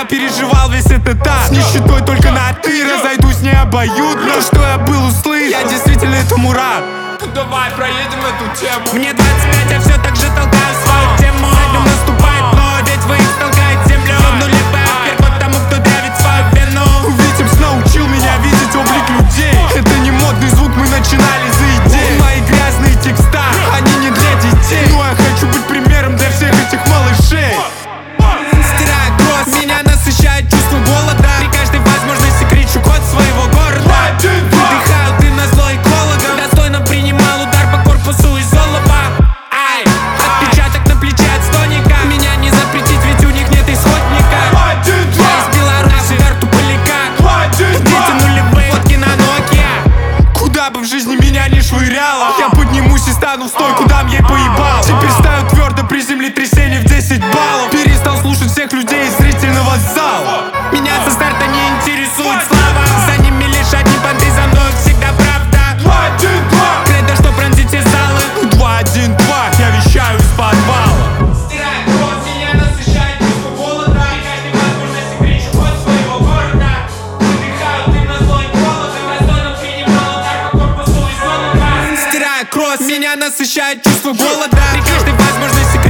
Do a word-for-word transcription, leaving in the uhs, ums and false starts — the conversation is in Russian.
переживал весь этот ад. С нищетой только на ты, разойдусь не обоюдно. То, что я был услышан, я действительно этому рад. Давай проедем эту тему. Мне двадцать пять, я все так же толкаю свою тему. За днем наступает, но ветвь их толкает землю. Нули вверх вот тому, кто давит свою вину. Витимс научил меня видеть облик людей. Это не модный звук, мы начинали за идеи. Мои грязные текста, они не для детей. Но я хочу быть примером для всех этих малышей. Стирая кровь, меня насыщает чувство голода. При каждой возможности кричу код своего города. Выдыхаю ты на зло экологам. Достойно принимал удар по корпусу из олова. Ай, отпечаток на плече от стоника. Меня не запретить, ведь у них нет исходника. Я из Беларуси, Верту Поляка. Дети нулевые, фотки на Nokia. Куда бы в жизни меня не швыряло, я поднимусь и стану в стойку, дам ей поебал. Теперь стою твердо при землетрясении в десять баллов. Перестал слушать всех людей из зрительного зала. Меня со старта не интересует слава. За ними лишь одни понты, за мной всегда правда. Два, один, два. Кредо, что пронзит все залы. Два, один, два, я вещаю из подвала. Стирая кровь, меня насыщает чувство голода. При каждой возможности кричу код своего города. Выдыхаю дым на зло экологам. Достойно принимал удар по корпусу из олова. Стирая кровь, меня насыщает чувство голода. При каждой возможности